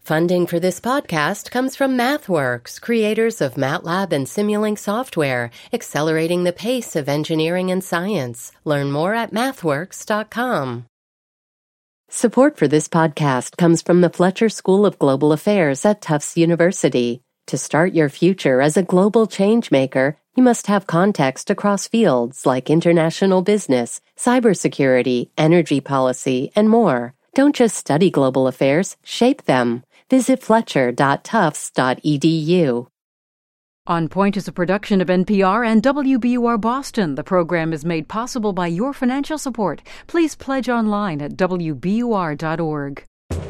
Funding for this podcast comes from MathWorks, creators of MATLAB and Simulink software, accelerating the pace of engineering and science. Learn more at mathworks.com. Support for this podcast comes from the Fletcher School of Global Affairs at Tufts University. To start your future as a global changemaker, you must have context across fields like international business, cybersecurity, energy policy, and more. Don't just study global affairs, shape them. Visit fletcher.tufts.edu. On Point is a production of NPR and WBUR Boston. The program is made possible by your financial support. Please pledge online at WBUR.org.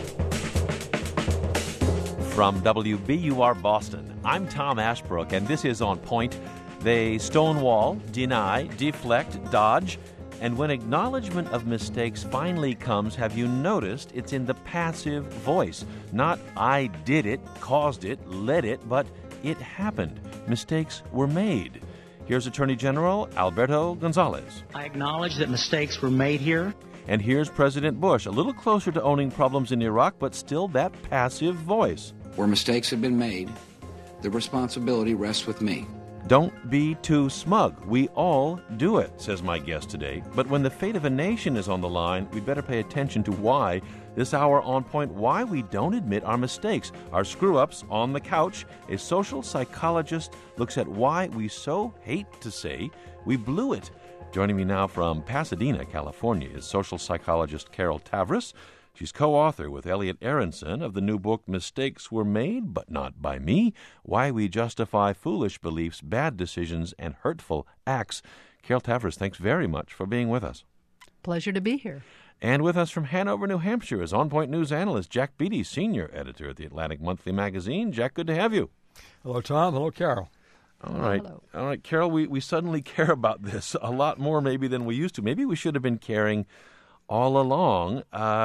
From WBUR Boston, I'm Tom Ashbrook, and this is On Point. They stonewall, deny, deflect, dodge. And when acknowledgement of mistakes finally comes, have you noticed it's in the passive voice? Not I did it, caused it, led it, but it happened. Mistakes were made. Here's Attorney General Alberto Gonzales. I acknowledge that mistakes were made here. And here's President Bush, a little closer to owning problems in Iraq, but still that passive voice. Where mistakes have been made, the responsibility rests with me. Don't be too smug. We all do it, says my guest today. But when the fate of a nation is on the line, we better pay attention to why. This hour on Point, why we don't admit our mistakes, our screw-ups on the couch. A social psychologist looks at why we so hate to say we blew it. Joining me now from Pasadena, California, is social psychologist Carol Tavris. She's co-author with Elliot Aronson of the new book, Mistakes Were Made, But Not By Me, Why We Justify Foolish Beliefs, Bad Decisions, and Hurtful Acts. Carol Tavris, thanks very much for being with us. Pleasure to be here. And with us from Hanover, New Hampshire is On Point News analyst Jack Beatty, senior editor at the Atlantic Monthly Magazine. Jack, good to have you. Hello, Tom. Hello, Carol. All right. Hello. All right, Carol, we suddenly care about this a lot more maybe than we used to. Maybe we should have been caring all along.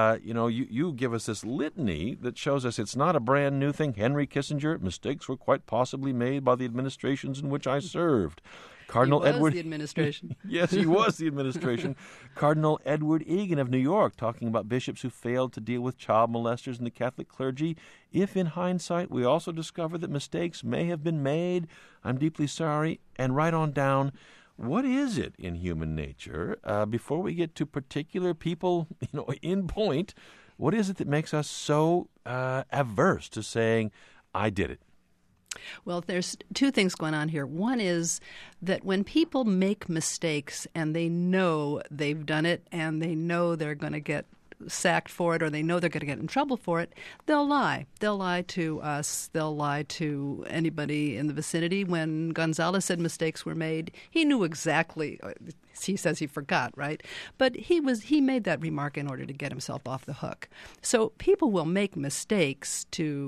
You give us this litany that shows us it's not a brand new thing. Henry Kissinger, mistakes were quite possibly made by the administrations in which I served. Cardinal he was Edward the administration. Yes, he was the administration. Cardinal Edward Egan of New York talking about bishops who failed to deal with child molesters in the Catholic clergy. If in hindsight we also discover that mistakes may have been made, I'm deeply sorry, and right on down. What is it in human nature, before we get to particular people, in point, what is it that makes us so averse to saying, I did it? Well, there's two things going on here. One is that when people make mistakes and they know they've done it and they know they're going to get sacked for it or they know they're going to get in trouble for it, they'll lie. They'll lie to us. They'll lie to anybody in the vicinity. When Gonzales said mistakes were made, he knew exactly. He says he forgot, right? But he made that remark in order to get himself off the hook. So people will make mistakes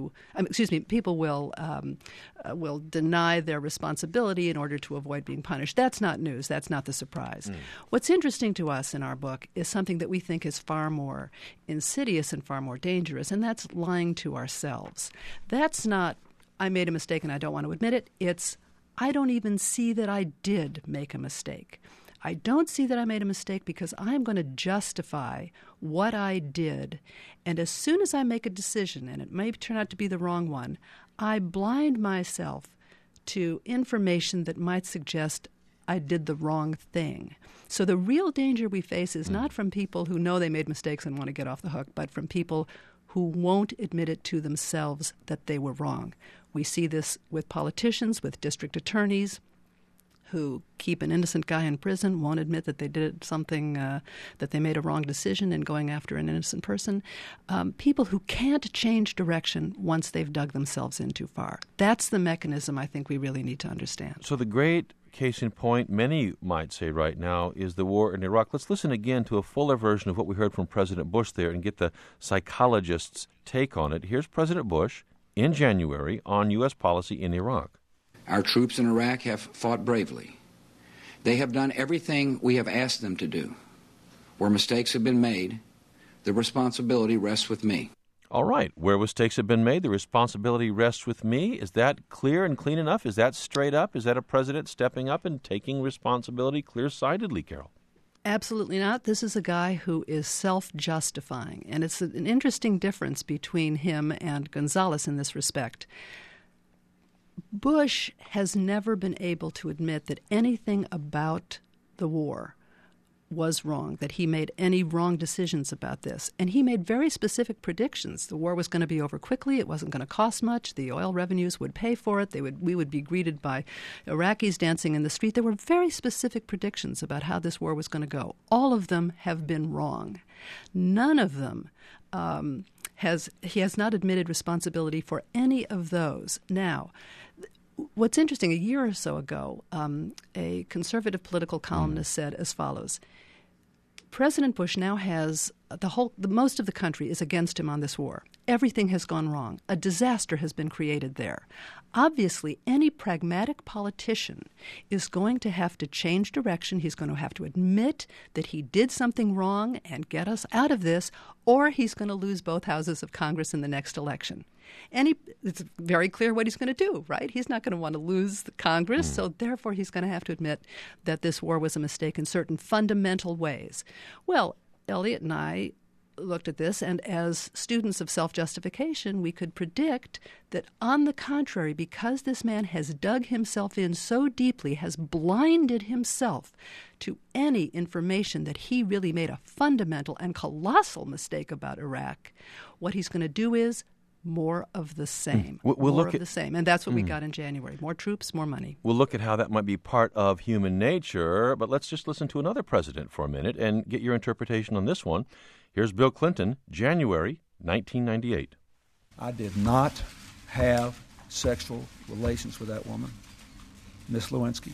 people will deny their responsibility in order to avoid being punished. That's not news. That's not the surprise. What's interesting to us in our book is something that we think is far more insidious and far more dangerous, and that's lying to ourselves. That's not, I made a mistake and I don't want to admit it. It's, I don't even see that I did make a mistake. I don't see that I made a mistake because I'm going to justify what I did. And as soon as I make a decision, and it may turn out to be the wrong one, I blind myself to information that might suggest I did the wrong thing. So the real danger we face is not from people who know they made mistakes and want to get off the hook, but from people who won't admit it to themselves that they were wrong. We see this with politicians, with district attorneys, who keep an innocent guy in prison, won't admit that they did something, that they made a wrong decision in going after an innocent person. People who can't change direction once they've dug themselves in too far. That's the mechanism I think we really need to understand. So the great case in point, many might say right now, is the war in Iraq. Let's listen again to a fuller version of what we heard from President Bush there and get the psychologist's take on it. Here's President Bush in January on U.S. policy in Iraq. Our troops in Iraq have fought bravely. They have done everything we have asked them to do. Where mistakes have been made, the responsibility rests with me. All right. Where mistakes have been made, the responsibility rests with me. Is that clear and clean enough? Is that straight up? Is that a president stepping up and taking responsibility clear-sightedly, Carol? Absolutely not. This is a guy who is self-justifying, and it's an interesting difference between him and Gonzales in this respect. Bush has never been able to admit that anything about the war was wrong, that he made any wrong decisions about this. And he made very specific predictions. The war was going to be over quickly. It wasn't going to cost much. The oil revenues would pay for it. We would be greeted by Iraqis dancing in the street. There were very specific predictions about how this war was going to go. All of them have been wrong. None of them he has not admitted responsibility for any of those. Now, what's interesting, a year or so ago, a conservative political columnist said as follows: President Bush now has most of the country is against him on this war. Everything has gone wrong. A disaster has been created there. Obviously, any pragmatic politician is going to have to change direction. He's going to have to admit that he did something wrong and get us out of this, or he's going to lose both houses of Congress in the next election. It's very clear what he's going to do, right? He's not going to want to lose the Congress, so therefore he's going to have to admit that this war was a mistake in certain fundamental ways. Well, Elliot and I looked at this, and as students of self-justification, we could predict that, on the contrary, because this man has dug himself in so deeply, has blinded himself to any information that he really made a fundamental and colossal mistake about Iraq, what he's going to do is more of the same. The same. And that's what we got in January. More troops, more money. We'll look at how that might be part of human nature, but let's just listen to another president for a minute and get your interpretation on this one. Here's Bill Clinton, January 1998. I did not have sexual relations with that woman, Miss Lewinsky.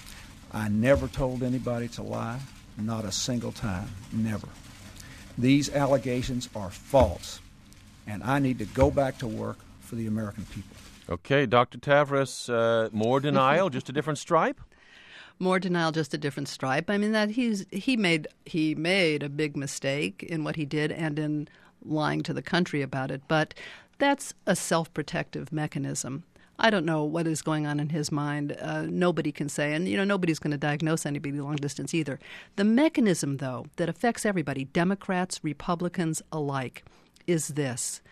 I never told anybody to lie, not a single time, never. These allegations are false, and I need to go back to work for the American people. Okay, Dr. Tavris, more denial, just a different stripe? More denial, just a different stripe. I mean, that he made a big mistake in what he did and in lying to the country about it, but that's a self-protective mechanism. I don't know what is going on in his mind. Nobody can say, and nobody's going to diagnose anybody long distance either. The mechanism, though, that affects everybody, Democrats, Republicans alike, is this: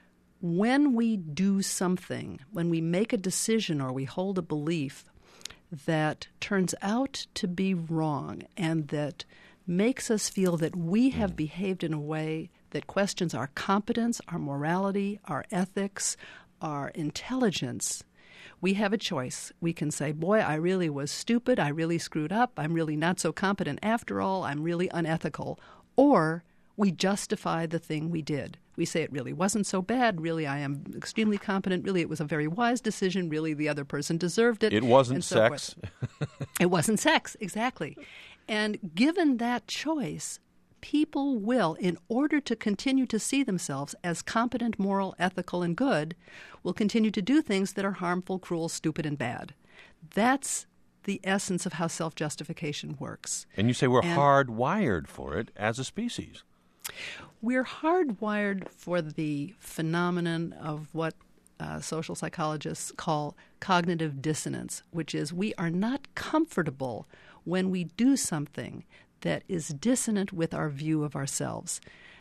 when we do something, when we make a decision or we hold a belief that turns out to be wrong and that makes us feel that we have behaved in a way that questions our competence, our morality, our ethics, our intelligence, we have a choice. We can say, boy, I really was stupid, I really screwed up, I'm really not so competent after all, I'm really unethical. Or we justify the thing we did. We say it really wasn't so bad. Really, I am extremely competent. Really, it was a very wise decision. Really, the other person deserved it. It wasn't sex. It wasn't sex, exactly. And given that choice, people will, in order to continue to see themselves as competent, moral, ethical, and good, will continue to do things that are harmful, cruel, stupid, and bad. That's the essence of how self-justification works. And you say we're hardwired for it as a species. We're hardwired for the phenomenon of what social psychologists call cognitive dissonance, which is we are not comfortable when we do something that is dissonant with our view of ourselves.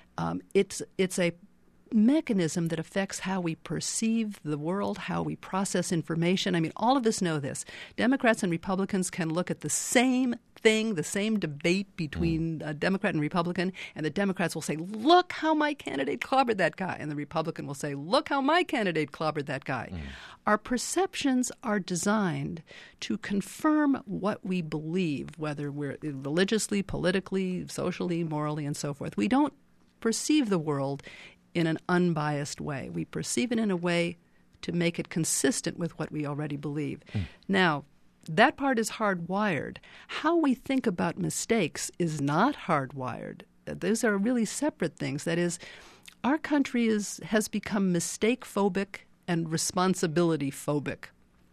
It's a mechanism that affects how we perceive the world, how we process information. I mean, all of us know this. Democrats and Republicans can look at the same thing, the same debate between a Democrat and Republican, and the Democrats will say, look how my candidate clobbered that guy, and the Republican will say, look how my candidate clobbered that guy. Our perceptions are designed to confirm what we believe, whether we're religiously, politically, socially, morally, and so forth. We don't perceive the world in an unbiased way. We perceive it in a way to make it consistent with what we already believe. Now, that part is hardwired. How we think about mistakes is not hardwired. Those are really separate things. That is, our country has become mistake-phobic and responsibility-phobic.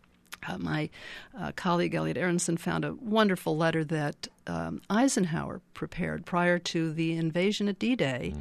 My colleague Elliot Aronson found a wonderful letter that Eisenhower prepared prior to the invasion at D-Day.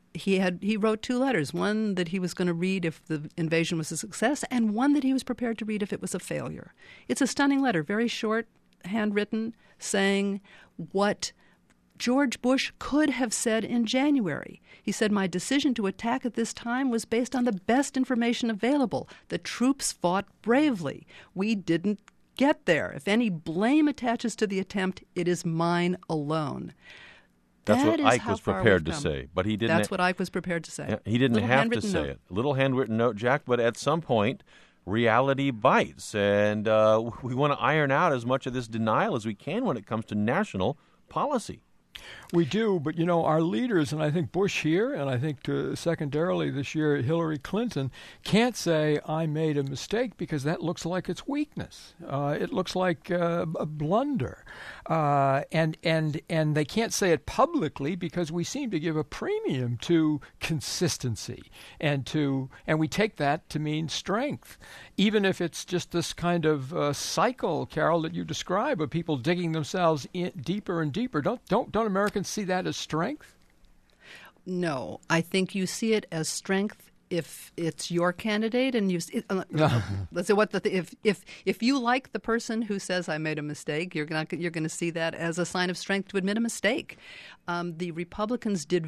He wrote two letters, one that he was going to read if the invasion was a success, and one that he was prepared to read if it was a failure. It's a stunning letter, very short, handwritten, saying what George Bush could have said in January. He said, "My decision to attack at this time was based on the best information available. The troops fought bravely. We didn't get there. If any blame attaches to the attempt, it is mine alone." That's That what is Ike how was far prepared we've to come. say, but he didn't. That's what Ike was prepared to say. Yeah, he didn't Little have to handwritten say note. it. Little handwritten note, Jack, but at some point, reality bites, and we want to iron out as much of this denial as we can when it comes to national policy. We do, but our leaders, and I think Bush here, and I think secondarily this year Hillary Clinton, can't say I made a mistake because that looks like it's weakness. It looks like a blunder, and they can't say it publicly because we seem to give a premium to consistency, and we take that to mean strength, even if it's just this kind of cycle, Carol, that you describe of people digging themselves in deeper and deeper. Don't Americans see that as strength? No, I think you see it as strength if it's your candidate, and you. Let's say if you like the person who says I made a mistake, you're going to see that as a sign of strength to admit a mistake. The Republicans did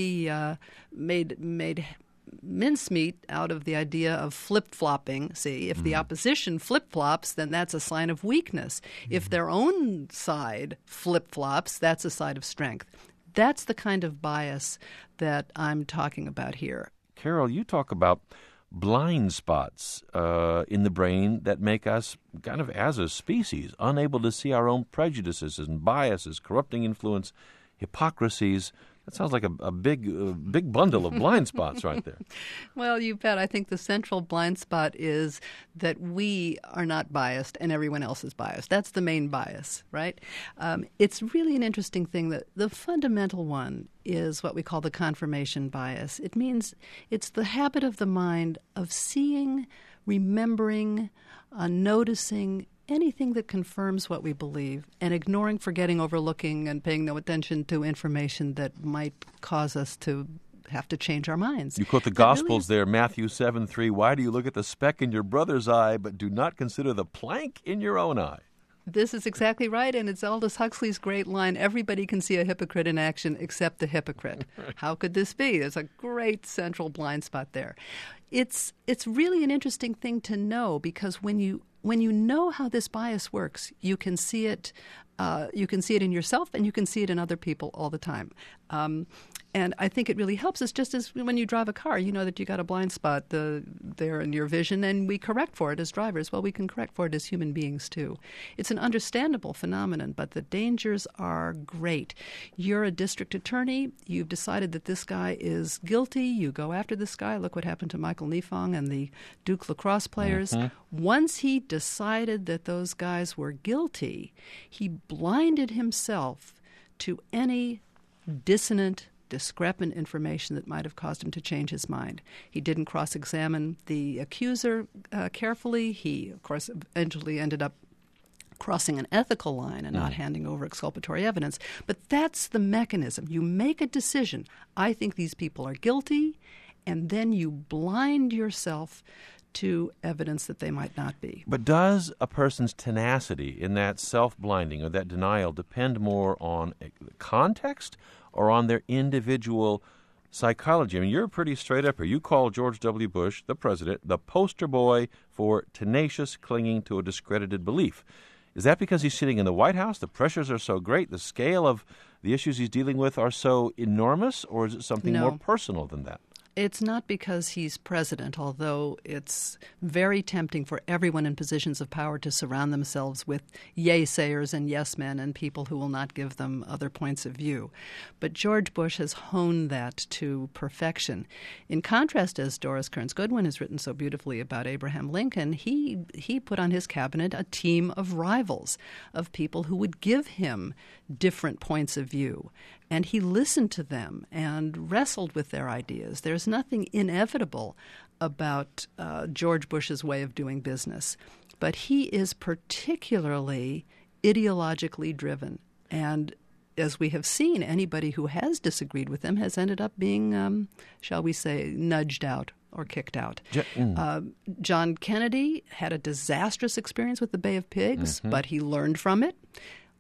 made mincemeat out of the idea of flip-flopping. See, if the opposition flip-flops, then that's a sign of weakness. If their own side flip-flops, that's a sign of strength. That's the kind of bias that I'm talking about here. Carol, you talk about blind spots in the brain that make us kind of, as a species, unable to see our own prejudices and biases, corrupting influence, hypocrisies. That sounds like a big bundle of blind spots right there. Well, you bet. I think the central blind spot is that we are not biased and everyone else is biased. That's the main bias, right? It's really an interesting thing that the fundamental one is what we call the confirmation bias. It means it's the habit of the mind of seeing, remembering, noticing anything that confirms what we believe, and ignoring, forgetting, overlooking, and paying no attention to information that might cause us to have to change our minds. You quote the Gospels there, Matthew 7:3. Why do you look at the speck in your brother's eye, but do not consider the plank in your own eye? This is exactly right, and it's Aldous Huxley's great line, everybody can see a hypocrite in action except the hypocrite. How could this be? There's a great central blind spot there. It's really an interesting thing to know, because when you know how this bias works, you can see it. You can see it in yourself, and you can see it in other people all the time. And I think it really helps us, just as when you drive a car, you know that you got a blind spot there in your vision, and we correct for it as drivers. Well, we can correct for it as human beings, too. It's an understandable phenomenon, but the dangers are great. You're a district attorney. You've decided that this guy is guilty. You go after this guy. Look what happened to Michael Nifong and the Duke lacrosse players. Mm-hmm. Once he decided that those guys were guilty, he blinded himself to any dissonant, discrepant information that might have caused him to change his mind. He didn't cross-examine the accuser carefully. He, of course, eventually ended up crossing an ethical line and not handing over exculpatory evidence. But that's the mechanism. You make a decision. I think these people are guilty, and then you blind yourself to evidence that they might not be. But does a person's tenacity in that self-blinding or that denial depend more on context or on their individual psychology? I mean, you're pretty straight up here. You call George W. Bush, the president, the poster boy for tenacious clinging to a discredited belief. Is that because he's sitting in the White House? The pressures are so great, the scale of the issues he's dealing with are so enormous, or is it something more personal than that? It's not because he's president, although it's very tempting for everyone in positions of power to surround themselves with yay-sayers and yes-men and people who will not give them other points of view. But George Bush has honed that to perfection. In contrast, as Doris Kearns Goodwin has written so beautifully about Abraham Lincoln, he put on his cabinet a team of rivals, of people who would give him different points of view. And he listened to them and wrestled with their ideas. There's nothing inevitable about George Bush's way of doing business. But he is particularly ideologically driven. And as we have seen, anybody who has disagreed with him has ended up being, shall we say, nudged out or kicked out. John Kennedy had a disastrous experience with the Bay of Pigs, but he learned from it.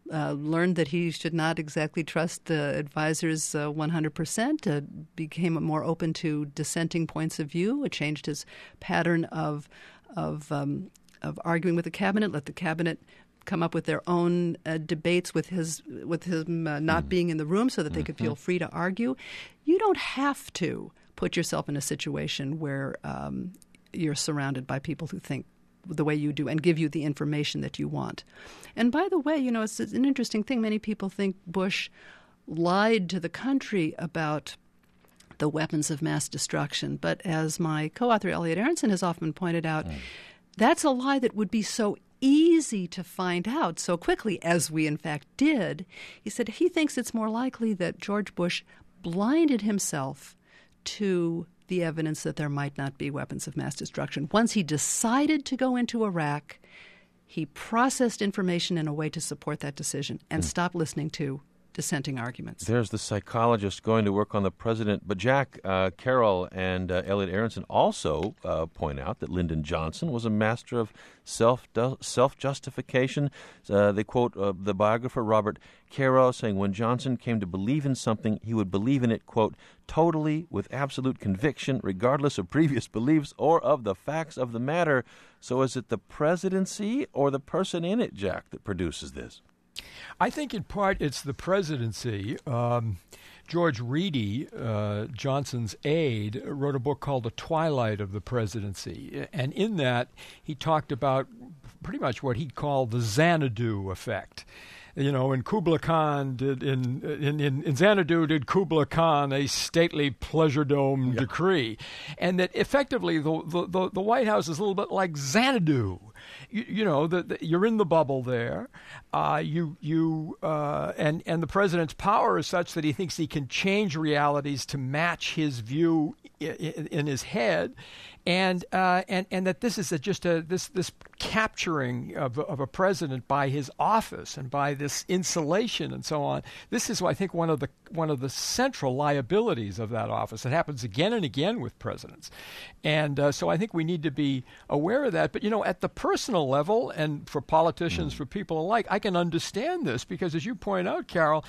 learned that he should not exactly trust advisors 100%, became more open to dissenting points of view, changed his pattern of arguing with the cabinet, let the cabinet come up with their own debates with him not being in the room so that they could feel free to argue. You don't have to put yourself in a situation where you're surrounded by people who think the way you do and give you the information that you want. And by the way, it's an interesting thing. Many people think Bush lied to the country about the weapons of mass destruction. But as my co-author Elliot Aronson has often pointed out, that's a lie that would be so easy to find out so quickly, as we in fact did. He said he thinks it's more likely that George Bush blinded himself to the evidence that there might not be weapons of mass destruction. Once he decided to go into Iraq, he processed information in a way to support that decision and stopped listening to dissenting arguments. There's the psychologist going to work on the president. But Jack, Carol, and Elliot Aronson also point out that Lyndon Johnson was a master of self-justification. They quote the biographer Robert Caro saying, when Johnson came to believe in something, he would believe in it, quote, totally with absolute conviction, regardless of previous beliefs or of the facts of the matter. So is it the presidency or the person in it, Jack, that produces this? I think in part it's the presidency. George Reedy, Johnson's aide, wrote a book called The Twilight of the Presidency. And in that, he talked about pretty much what he called the Xanadu effect. In Kubla Khan in Xanadu did Kubla Khan a stately pleasure dome decree, and that effectively the White House is a little bit like Xanadu. You're in the bubble there. And the president's power is such that he thinks he can change realities to match his view in his head, and that this is this capturing of a president by his office and by this insulation and so on. This is, I think, one of the central liabilities of that office. It happens again and again with presidents, and so I think we need to be aware of that. But at the personal level, and for politicians, for people alike, I can understand this because, as you point out, Carol,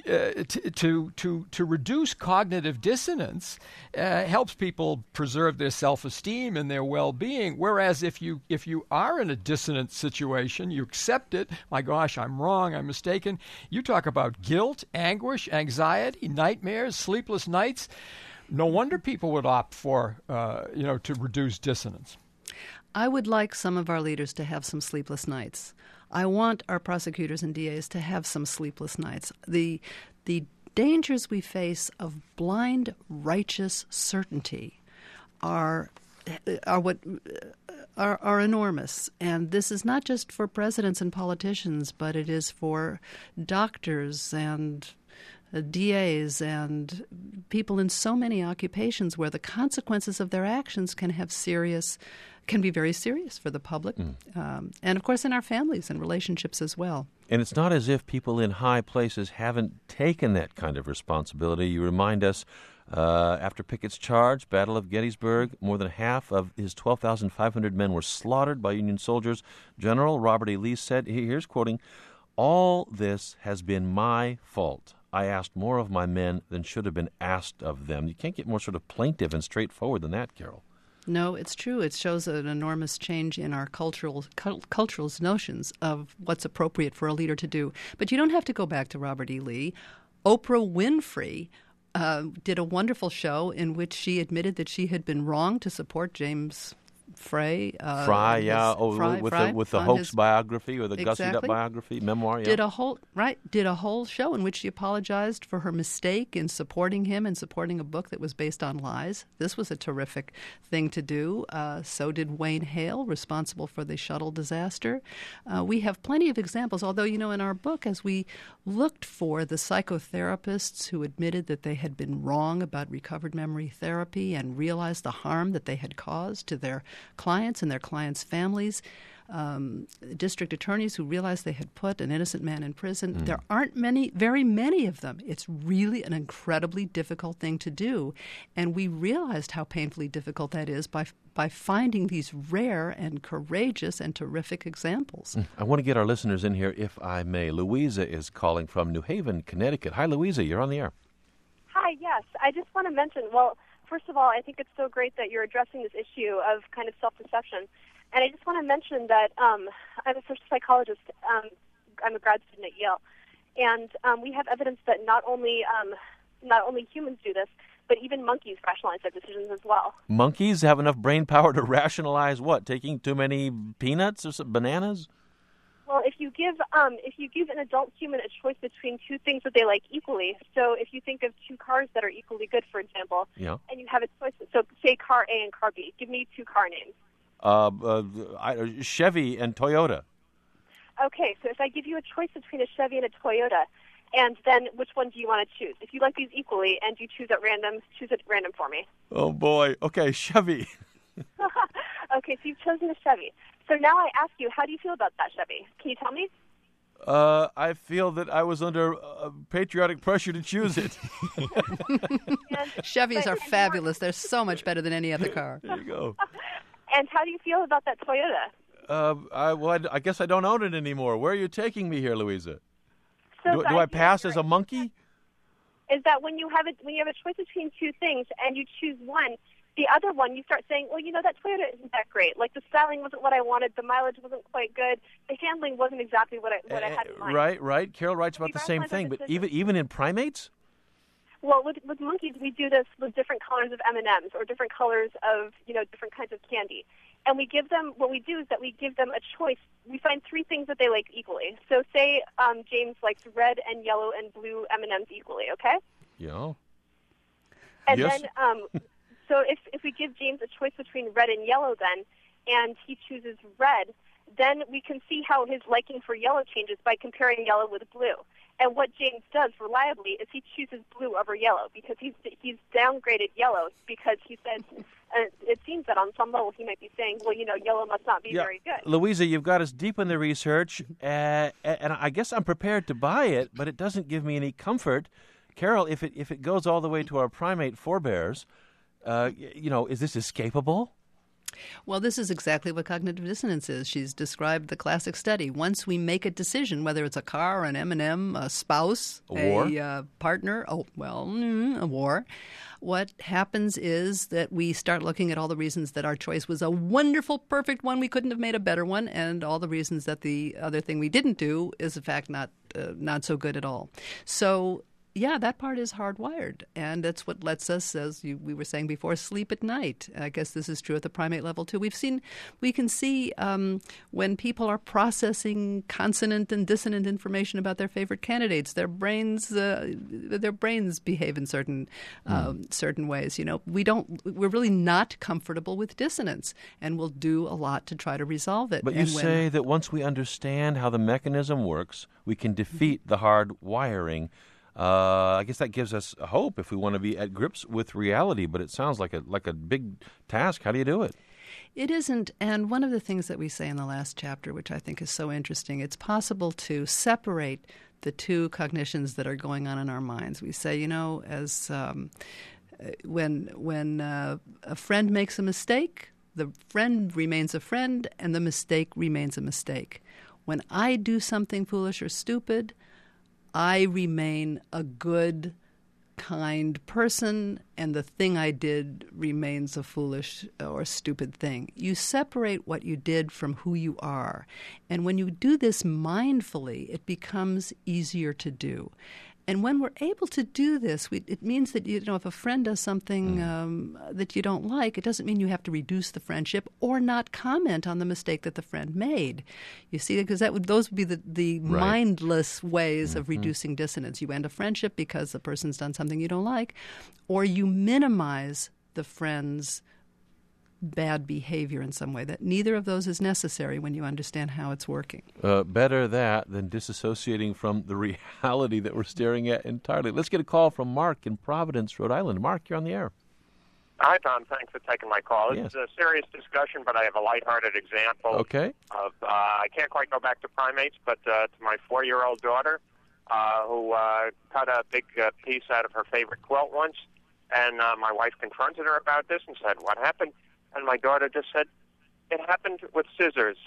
to reduce cognitive dissonance helps people preserve their self-esteem and their well-being. Whereas if you are in a dissonant situation, you accept it. My gosh, I'm wrong. I'm mistaken. You talk about guilt, anguish, anxiety, nightmares, sleepless nights. No wonder people would opt for, to reduce dissonance. I would like some of our leaders to have some sleepless nights. I want our prosecutors and DAs to have some sleepless nights. The dangers we face of blind righteous certainty are enormous. And this is not just for presidents and politicians, but it is for doctors and DAs and people in so many occupations where the consequences of their actions can be very serious for the public, and of course in our families and relationships as well. And it's not as if people in high places haven't taken that kind of responsibility. You remind us, after Pickett's charge, Battle of Gettysburg, more than half of his 12,500 men were slaughtered by Union soldiers. General Robert E. Lee said, here's quoting, "All this has been my fault. I asked more of my men than should have been asked of them." You can't get more sort of plaintive and straightforward than that, Carol. No, it's true. It shows an enormous change in our cultural notions of what's appropriate for a leader to do. But you don't have to go back to Robert E. Lee. Oprah Winfrey did a wonderful show in which she admitted that she had been wrong to support James Frey. With the hoax biography or the gussied up biography, memoir. Yeah. Did a whole show in which she apologized for her mistake in supporting him and supporting a book that was based on lies. This was a terrific thing to do. So did Wayne Hale, responsible for the shuttle disaster. We have plenty of examples, although, in our book, as we looked for the psychotherapists who admitted that they had been wrong about recovered memory therapy and realized the harm that they had caused to their clients and their clients' families, district attorneys who realized they had put an innocent man in prison. There aren't very many of them. It's really an incredibly difficult thing to do. And we realized how painfully difficult that is by finding these rare and courageous and terrific examples. I want to get our listeners in here, if I may. Louisa is calling from New Haven, Connecticut. Hi, Louisa. You're on the air. Hi, yes. I just want to mention, well, first of all, I think it's so great that you're addressing this issue of kind of self-deception. And I just want to mention that I'm a social psychologist. I'm a grad student at Yale. And we have evidence that not only humans do this, but even monkeys rationalize their decisions as well. Monkeys have enough brain power to rationalize what? Taking too many peanuts or bananas? Well, if you give an adult human a choice between two things that they like equally, so if you think of two cars that are equally good, for example, and you have a choice, so say car A and car B, give me two car names. Chevy and Toyota. Okay, so if I give you a choice between a Chevy and a Toyota, and then which one do you want to choose? If you like these equally and you choose it random for me. Oh, boy. Okay, Chevy. Okay, so you've chosen a Chevy. So now I ask you, how do you feel about that Chevy? Can you tell me? I feel that I was under patriotic pressure to choose it. Chevys are fabulous. They're so much better than any other car. There you go. And how do you feel about that Toyota? I guess I don't own it anymore. Where are you taking me here, Louisa? So do I pass as a monkey? Is that when you have a choice between two things and you choose one, the other one you start saying, well, that Toyota isn't that great. Like the styling wasn't what I wanted, the mileage wasn't quite good, the handling wasn't exactly what I had in mind. Right. Carol writes about the same thing, but even in primates? Well, with monkeys, we do this with different colors of M&Ms or different colors of, different kinds of candy. And what we do is that we give them a choice. We find three things that they like equally. So say James likes red and yellow and blue M&Ms equally, okay? Yeah. And yes. then, so if we give James a choice between red and yellow then, and he chooses red, then we can see how his liking for yellow changes by comparing yellow with blue. And what James does reliably is he chooses blue over yellow because he's downgraded yellow because he says it seems that on some level he might be saying, well, yellow must not be very good. Louisa, you've got us deep in the research, and I guess I'm prepared to buy it, but it doesn't give me any comfort. Carol, if it goes all the way to our primate forebears, is this escapable? Well, this is exactly what cognitive dissonance is. She's described the classic study. Once we make a decision, whether it's a car, an M&M, a spouse, a partner, a war, what happens is that we start looking at all the reasons that our choice was a wonderful, perfect one. We couldn't have made a better one, and all the reasons that the other thing we didn't do is, in fact, not so good at all. So yeah, that part is hardwired, and that's what lets us, as we were saying before, sleep at night. I guess this is true at the primate level too. We can see when people are processing consonant and dissonant information about their favorite candidates, their brains behave in certain ways. We're really not comfortable with dissonance, and we'll do a lot to try to resolve it. But you say that once we understand how the mechanism works, we can defeat the hard wiring. I guess that gives us hope if we want to be at grips with reality, but it sounds like a big task. How do you do it? It isn't, and one of the things that we say in the last chapter, which I think is so interesting, it's possible to separate the two cognitions that are going on in our minds. We say, as when a friend makes a mistake, the friend remains a friend, and the mistake remains a mistake. When I do something foolish or stupid, I remain a good, kind person, and the thing I did remains a foolish or stupid thing. You separate what you did from who you are. And when you do this mindfully, it becomes easier to do. And when we're able to do this, it means that if a friend does something that you don't like, it doesn't mean you have to reduce the friendship or not comment on the mistake that the friend made. You see, because those would be the right. mindless ways of reducing dissonance. You end a friendship because the person's done something you don't like, or you minimize the friend's bad behavior in some way. That neither of those is necessary when you understand how it's working. Better that than disassociating from the reality that we're staring at entirely. Let's get a call from Mark in Providence, Rhode Island. Mark, you're on the air. Hi, Tom. Thanks for taking my call. Yes. This is a serious discussion, but I have a lighthearted example. Okay. Of I can't quite go back to primates, but to my 4-year-old daughter, who cut a big piece out of her favorite quilt once, and my wife confronted her about this and said, "What happened?" And my daughter just said, "It happened with scissors."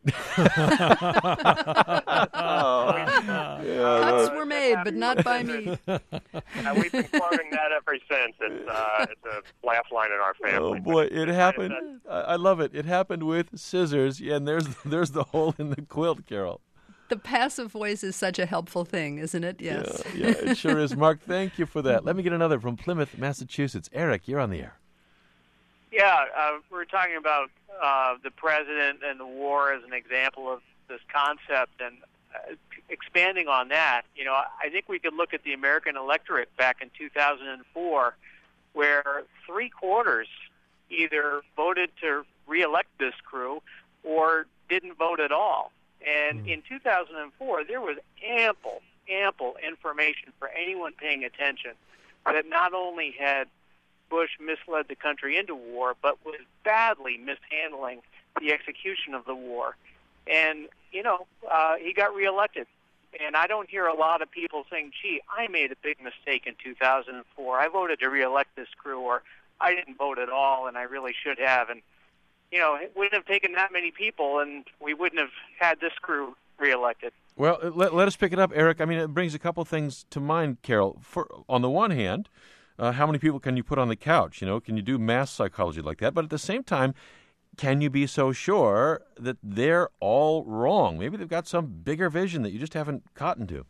Cuts were made, but not by me. We've been quoting that ever since. It's a laugh line in our family. Oh boy, it happened. I love it. It happened with scissors, and there's the hole in the quilt, Carol. The passive voice is such a helpful thing, isn't it? Yes. Yeah, it sure is. Mark, thank you for that. Let me get another from Plymouth, Massachusetts. Eric, you're on the air. Yeah, we're talking about the president and the war as an example of this concept, and expanding on that, I think we could look at the American electorate back in 2004, where 3/4 either voted to reelect this crew or didn't vote at all. And in 2004, there was ample information for anyone paying attention that not only had Bush misled the country into war, but was badly mishandling the execution of the war. And, he got reelected. And I don't hear a lot of people saying, gee, I made a big mistake in 2004. I voted to reelect this crew, or I didn't vote at all, and I really should have. And, it wouldn't have taken that many people, and we wouldn't have had this crew reelected. Well, let us pick it up, Eric. I mean, it brings a couple things to mind, Carol. On the one hand, how many people can you put on the couch? Can you do mass psychology like that? But at the same time, can you be so sure that they're all wrong? Maybe they've got some bigger vision that you just haven't cottoned to.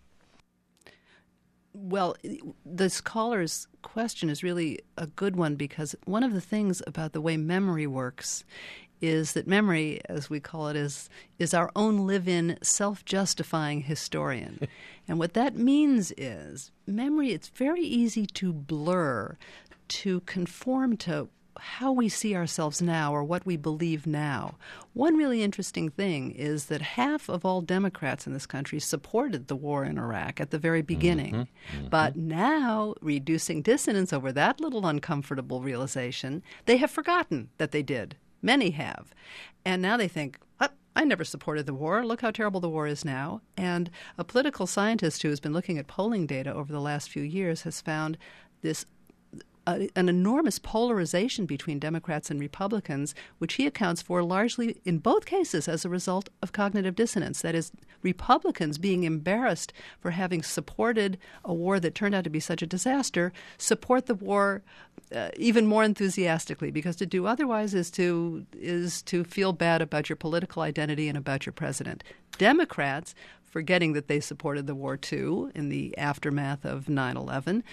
Well, this caller's question is really a good one, because one of the things about the way memory works is that memory, as we call it, is our own live-in, self-justifying historian. And what that means is memory, it's very easy to blur, to conform to how we see ourselves now or what we believe now. One really interesting thing is that half of all Democrats in this country supported the war in Iraq at the very beginning. But now, reducing dissonance over that little uncomfortable realization, they have forgotten that they did. Many have. And now they think, I never supported the war. Look how terrible the war is now. And a political scientist who has been looking at polling data over the last few years has found this an enormous polarization between Democrats and Republicans, which he accounts for largely in both cases as a result of cognitive dissonance. That is, Republicans being embarrassed for having supported a war that turned out to be such a disaster, support the war even more enthusiastically, because to do otherwise is to feel bad about your political identity and about your president. Democrats, forgetting that they supported the war too in the aftermath of 9/11,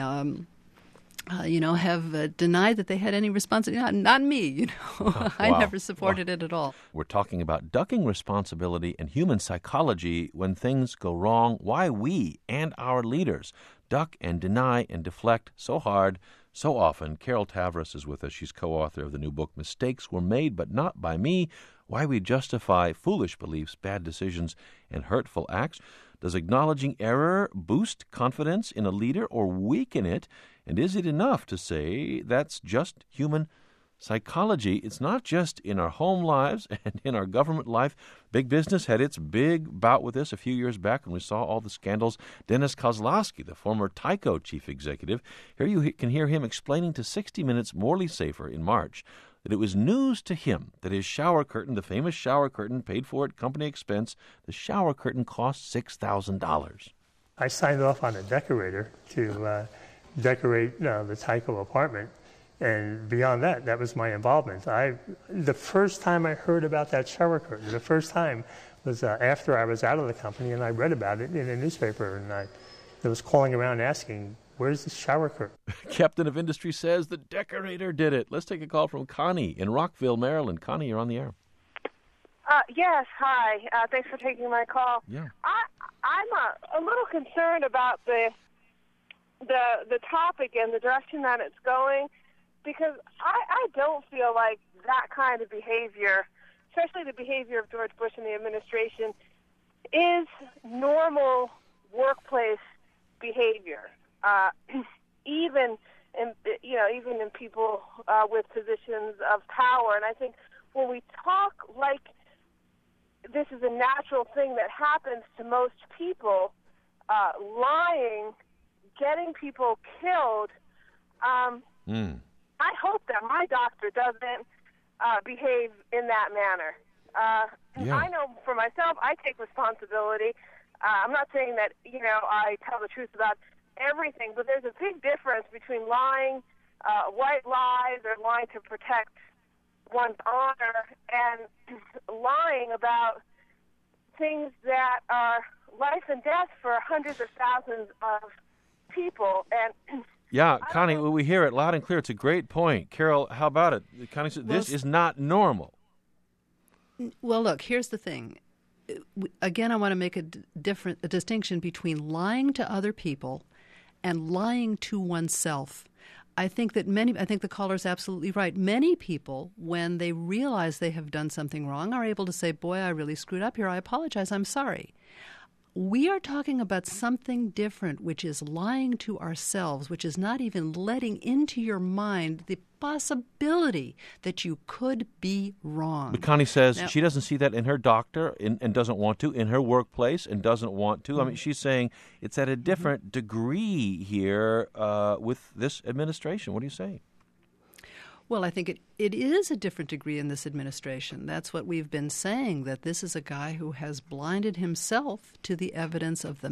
have denied that they had any responsibility. Not me, I never supported it at all. We're talking about ducking responsibility and human psychology when things go wrong, why we and our leaders duck and deny and deflect so hard, so often. Carol Tavris is with us. She's co-author of the new book, Mistakes Were Made But Not By Me, Why We Justify Foolish Beliefs, Bad Decisions, and Hurtful Acts. Does acknowledging error boost confidence in a leader or weaken it? And is it enough to say that's just human psychology? It's not just in our home lives and in our government life. Big business had its big bout with this a few years back when we saw all the scandals. Dennis Kozlowski, the former Tyco chief executive, here you can hear him explaining to 60 Minutes Morley Safer in March that it was news to him that his shower curtain, the famous shower curtain, paid for at company expense, the shower curtain cost $6,000. I signed off on a decorator to decorate the Tyco apartment, and beyond that, that was my involvement. The first time I heard about that shower curtain, the first time was after I was out of the company, and I read about it in a newspaper, and I was calling around asking, where's the shower curtain? Captain of Industry says the decorator did it. Let's take a call from Connie in Rockville, Maryland. Connie, you're on the air. Yes, hi. Thanks for taking my call. Yeah. I'm a little concerned about the topic and the direction that it's going, because I don't feel like that kind of behavior, especially the behavior of George Bush and the administration, is normal workplace behavior. Even even in people with positions of power. And I think when we talk like this is a natural thing that happens to most people, lying, getting people killed, I hope that my doctor doesn't behave in that manner. I know for myself, I take responsibility. I'm not saying that, I tell the truth about everything, but there's a big difference between lying, white lies, or lying to protect one's honor, and lying about things that are life and death for hundreds of thousands of people. And yeah, Connie, we hear it loud and clear. It's a great point. Carol, how about it? Connie said, this is not normal. Well, look, here's the thing. Again, I want to make a distinction between lying to other people and lying to oneself. I think the caller's absolutely right. Many people, when they realize they have done something wrong, are able to say, boy, I really screwed up here. I apologize. I'm sorry. We are talking about something different, which is lying to ourselves, which is not even letting into your mind the possibility that you could be wrong. But Connie says she doesn't see that in her doctor and doesn't want to, in her workplace and doesn't want to. I mean, she's saying it's at a different degree here with this administration. What do you say? Well, I think it is a different degree in this administration. That's what we've been saying, that this is a guy who has blinded himself to the evidence of the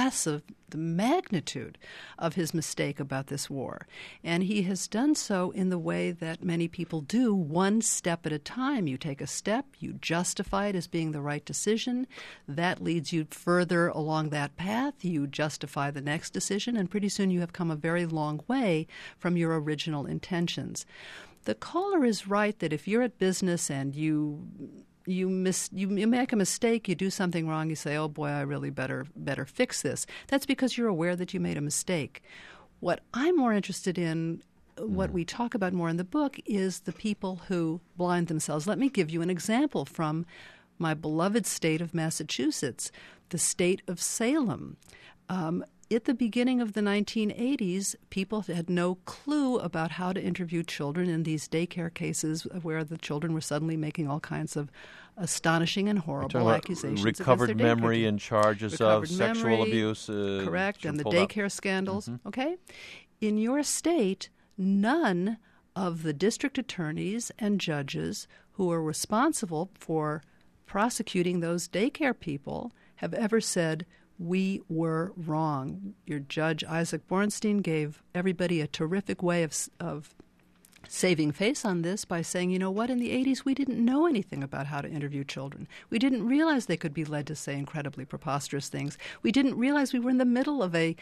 magnitude of his mistake about this war. And he has done so in the way that many people do, one step at a time. You take a step, you justify it as being the right decision. That leads you further along that path. You justify the next decision, and pretty soon you have come a very long way from your original intentions. The caller is right that if you're at business and you make a mistake, you do something wrong, you say, oh boy, I really better fix this. That's because you're aware that you made a mistake. What I'm more interested in, what we talk about more in the book, is the people who blind themselves. Let me give you an example from my beloved state of Massachusetts, the state of Salem. At the beginning of the 1980s, people had no clue about how to interview children in these daycare cases where the children were suddenly making all kinds of astonishing and horrible accusations against their recovered memory and charges of sexual abuse. Correct, and the daycare scandals. Okay? In your state, none of the district attorneys and judges who are responsible for prosecuting those daycare people have ever said, we were wrong. Your Judge Isaac Bornstein gave everybody a terrific way of saving face on this by saying, you know what, in the 80s we didn't know anything about how to interview children. We didn't realize they could be led to say incredibly preposterous things. We didn't realize we were in the middle of a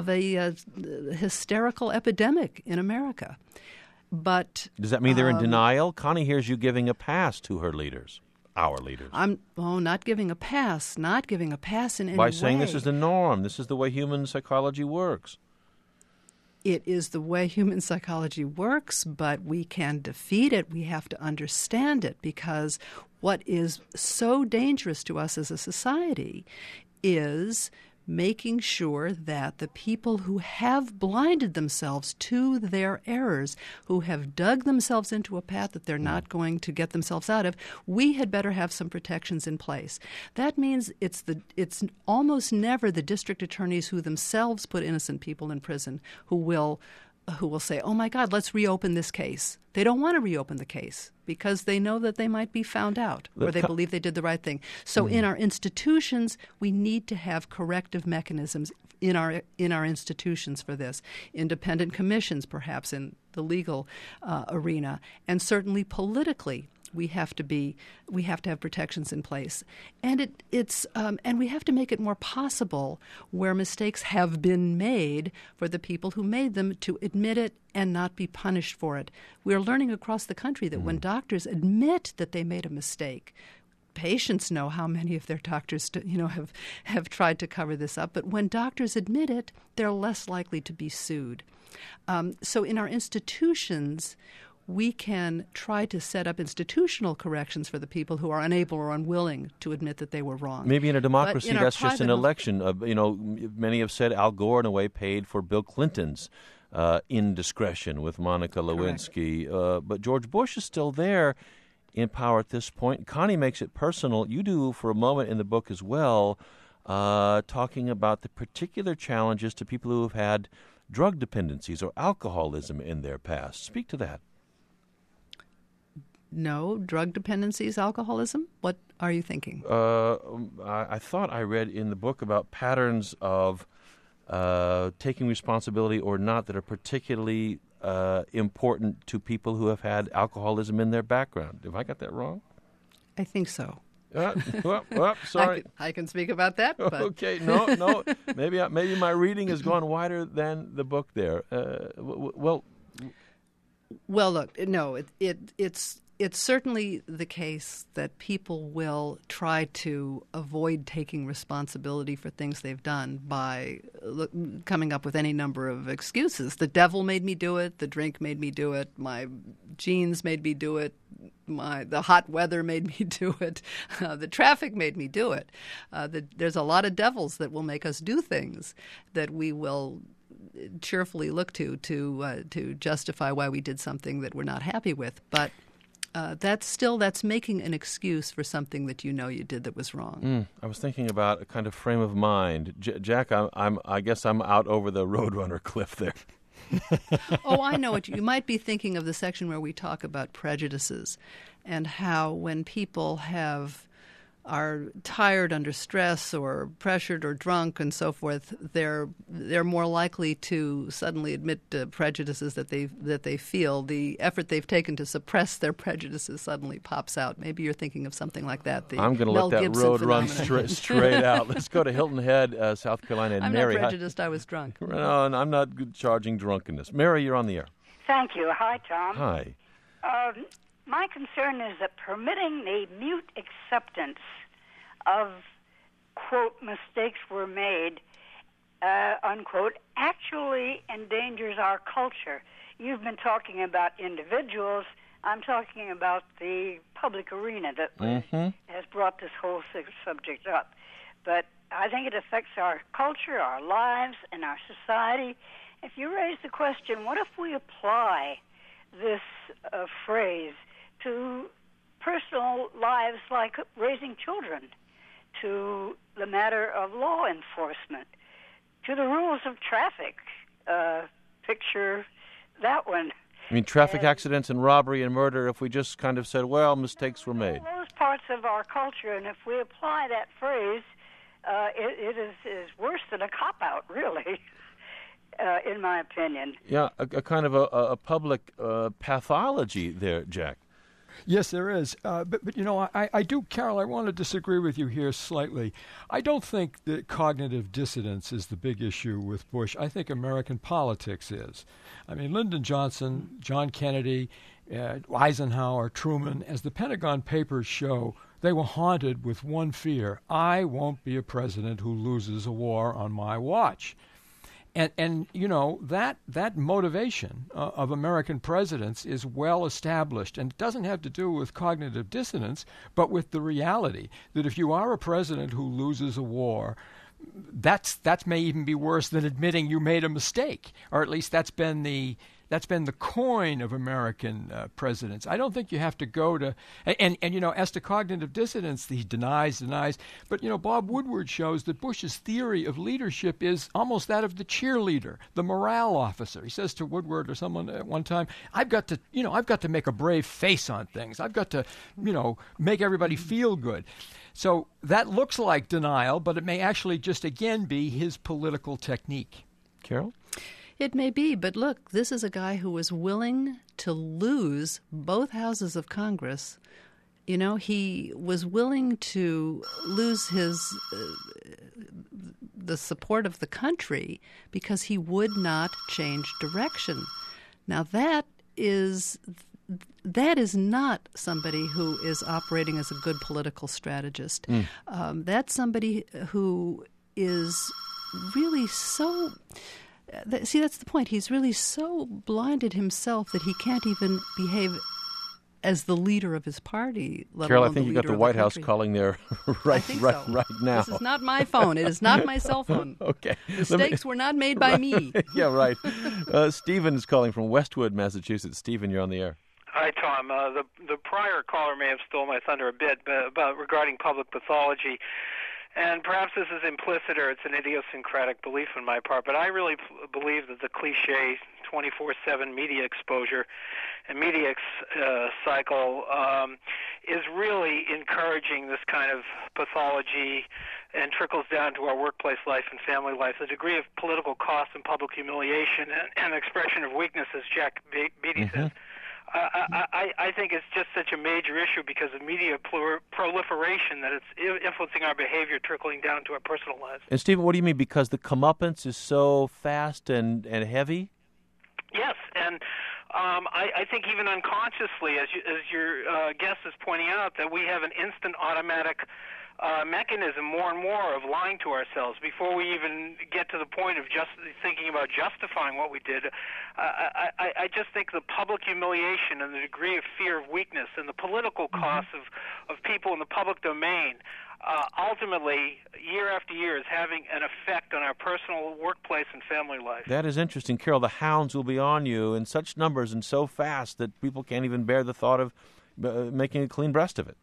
hysterical epidemic in America. But does that mean they're in denial? Connie hears you giving a pass to her leaders. Our leaders. I'm not giving a pass in any way. By saying this is the norm. This is the way human psychology works. It is the way human psychology works, but we can defeat it. We have to understand it, because what is so dangerous to us as a society is making sure that the people who have blinded themselves to their errors, who have dug themselves into a path that they're not going to get themselves out of, we had better have some protections in place. That means it's almost never the district attorneys who themselves put innocent people in prison who will say, oh my God, let's reopen this case. They don't want to reopen the case because they know that they might be found out, or they believe they did the right thing. So in our institutions, we need to have corrective mechanisms in our institutions for this. Independent commissions, perhaps, in the legal arena, and certainly politically. We have to have protections in place, and and we have to make it more possible where mistakes have been made for the people who made them to admit it and not be punished for it. We are learning across the country that when doctors admit that they made a mistake, patients know how many of their doctors have tried to cover this up, but when doctors admit it, they're less likely to be sued. So in our institutions, we can try to set up institutional corrections for the people who are unable or unwilling to admit that they were wrong. Maybe in a democracy, that's just an election. Many have said Al Gore, in a way, paid for Bill Clinton's indiscretion with Monica Lewinsky. But George Bush is still there in power at this point. Connie makes it personal. You do for a moment in the book as well, talking about the particular challenges to people who have had drug dependencies or alcoholism in their past. Speak to that. No, drug dependencies, alcoholism? What are you thinking? I thought I read in the book about patterns of taking responsibility or not that are particularly important to people who have had alcoholism in their background. Have I got that wrong? I think so. Sorry. I can speak about that. But. Okay, no. Maybe my reading has gone wider than the book there. Well, look, no, it's certainly the case that people will try to avoid taking responsibility for things they've done by coming up with any number of excuses. The devil made me do it. The drink made me do it. My genes made me do it. The hot weather made me do it. The traffic made me do it. There's a lot of devils that will make us do things that we will cheerfully look to justify why we did something that we're not happy with. But that's making an excuse for something that you know you did that was wrong. I was thinking about a kind of frame of mind. Jack, I guess I'm out over the Roadrunner cliff there. Oh, I know what you might be thinking of the section where we talk about prejudices and how when people are tired under stress or pressured or drunk and so forth, they're more likely to suddenly admit prejudices that they feel. The effort they've taken to suppress their prejudices suddenly pops out. Maybe you're thinking of something like that. I'm going to let that road run straight out. Let's go to Hilton Head, South Carolina. And I'm Mary, not prejudiced. I was drunk. No, and I'm not charging drunkenness. Mary, you're on the air. Thank you. Hi, Tom. Hi. My concern is that permitting the mute acceptance of, quote, mistakes were made, unquote, actually endangers our culture. You've been talking about individuals. I'm talking about the public arena that has brought this whole subject up. But I think it affects our culture, our lives, and our society. If you raise the question, what if we apply this phrase to personal lives like raising children, to the matter of law enforcement, to the rules of traffic? Picture that one. I mean, traffic accidents and robbery and murder, if we just kind of said, well, mistakes were made. Those parts of our culture, and if we apply that phrase, it is worse than a cop-out, really, in my opinion. Yeah, a kind of a public pathology there, Jack. Yes, there is. But you know, I do, Carol, I want to disagree with you here slightly. I don't think that cognitive dissonance is the big issue with Bush. I think American politics is. I mean, Lyndon Johnson, John Kennedy, Eisenhower, Truman, as the Pentagon Papers show, they were haunted with one fear: I won't be a president who loses a war on my watch. And you know, that motivation of American presidents is well established, and it doesn't have to do with cognitive dissonance, but with the reality that if you are a president who loses a war, that may even be worse than admitting you made a mistake, or at least that's been the coin of American presidents. I don't think you have to go to and you know, as to cognitive dissonance, he denies. But you know, Bob Woodward shows that Bush's theory of leadership is almost that of the cheerleader, the morale officer. He says to Woodward or someone at one time, I've got to make a brave face on things. I've got to, you know, make everybody feel good. So that looks like denial, but it may actually just again be his political technique. Carol? It may be, but look, this is a guy who was willing to lose both houses of Congress. You know, he was willing to lose the support of the country because he would not change direction. Now, that is not somebody who is operating as a good political strategist. That's somebody who is really so... See, that's the point. He's really so blinded himself that he can't even behave as the leader of his party. Carol, I think you got the White House calling there right now. This is not my phone. It is not my cell phone. Okay. Mistakes were not made by me. Yeah, right. Stephen is calling from Westwood, Massachusetts. Stephen, you're on the air. Hi, Tom. The prior caller may have stolen my thunder a bit about regarding public pathology. And perhaps this is implicit or it's an idiosyncratic belief on my part, but I really believe that the cliche 24/7 media exposure and media cycle is really encouraging this kind of pathology and trickles down to our workplace life and family life. The degree of political cost and public humiliation and expression of weakness, as Jack Beatty says, I think it's just such a major issue because of media proliferation that it's influencing our behavior, trickling down to our personal lives. And Stephen, what do you mean? Because the comeuppance is so fast and heavy? Yes, and I think even unconsciously, as your guest is pointing out, that we have an instant automatic mechanism more and more of lying to ourselves before we even get to the point of just thinking about justifying what we did. I just think the public humiliation and the degree of fear of weakness and the political costs of people in the public domain ultimately, year after year, is having an effect on our personal, workplace, and family life. That is interesting. Carol, the hounds will be on you in such numbers and so fast that people can't even bear the thought of making a clean breast of it.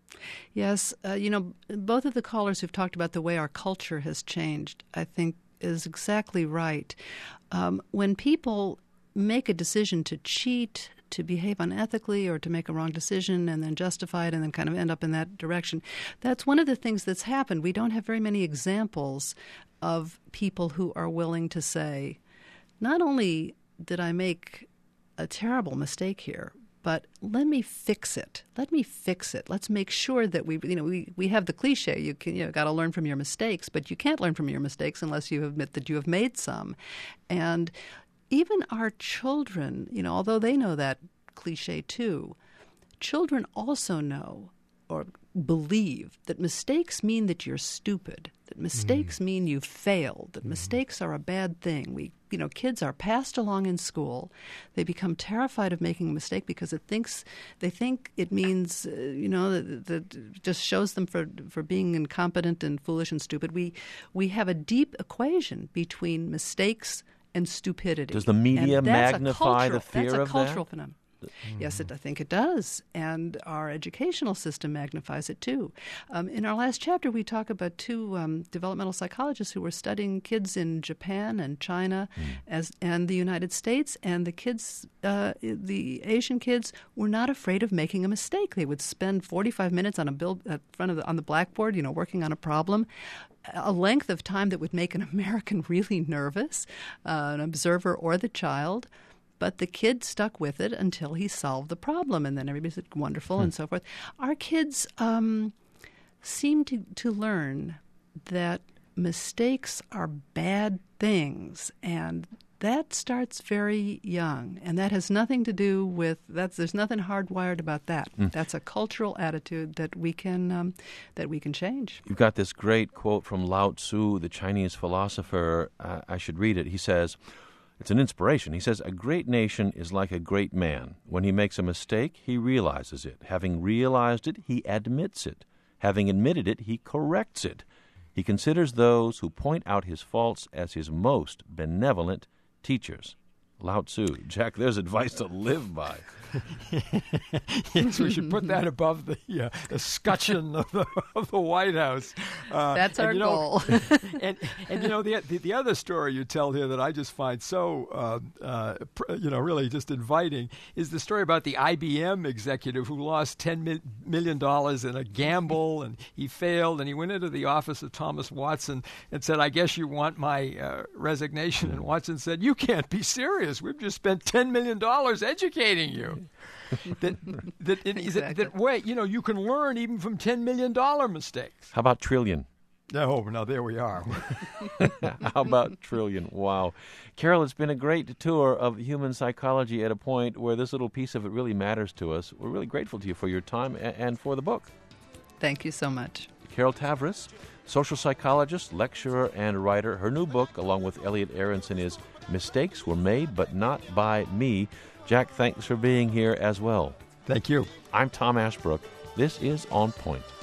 Yes, both of the callers who've talked about the way our culture has changed, I think, is exactly right. When people make a decision to cheat, to behave unethically, or to make a wrong decision and then justify it and then kind of end up in that direction, that's one of the things that's happened. We don't have very many examples of people who are willing to say, not only did I make a terrible mistake here, but let me fix it. Let's make sure that we have the cliche. You got to learn from your mistakes, but you can't learn from your mistakes unless you admit that you have made some. And even our children, although they know that cliche too, children also know or believe that mistakes mean that you're stupid, that mistakes mean you've failed, that mistakes are a bad thing. Kids are passed along in school. They become terrified of making a mistake because they think it means, that just shows them for being incompetent and foolish and stupid. We have a deep equation between mistakes and stupidity. Does the media magnify the fear of that? That's a cultural phenomenon. Yes, I think it does. And our educational system magnifies it, too. In our last chapter, we talk about two developmental psychologists who were studying kids in Japan and China and the United States. And the kids, the Asian kids, were not afraid of making a mistake. They would spend 45 minutes on on the blackboard, working on a problem, a length of time that would make an American really nervous, an observer or the child. But the kid stuck with it until he solved the problem, and then everybody said, wonderful, and so forth. Our kids seem to learn that mistakes are bad things, and that starts very young, and that has nothing to do with there's nothing hardwired about that. That's a cultural attitude that we can change. You've got this great quote from Lao Tzu, the Chinese philosopher. I should read it. He says, it's an inspiration. He says, a great nation is like a great man. When he makes a mistake, he realizes it. Having realized it, he admits it. Having admitted it, he corrects it. He considers those who point out his faults as his most benevolent teachers. Lao Tzu. Jack, there's advice to live by. Yes, we should put that above the escutcheon of the White House. That's our goal. and the other story you tell here that I just find so really just inviting is the story about the IBM executive who lost $10 million in a gamble, and he failed, and he went into the office of Thomas Watson and said, "I guess you want my resignation." And Watson said, "You can't be serious. We've just spent $10 million educating you." You can learn even from $10 million mistakes. How about trillion? No, there we are. How about trillion? Wow. Carol, it's been a great tour of human psychology at a point where this little piece of it really matters to us. We're really grateful to you for your time and for the book. Thank you so much. Carol Tavris, social psychologist, lecturer, and writer. Her new book, along with Elliot Aronson, is Mistakes Were Made But Not By Me. Jack, thanks for being here as well. Thank you. I'm Tom Ashbrook. This is On Point.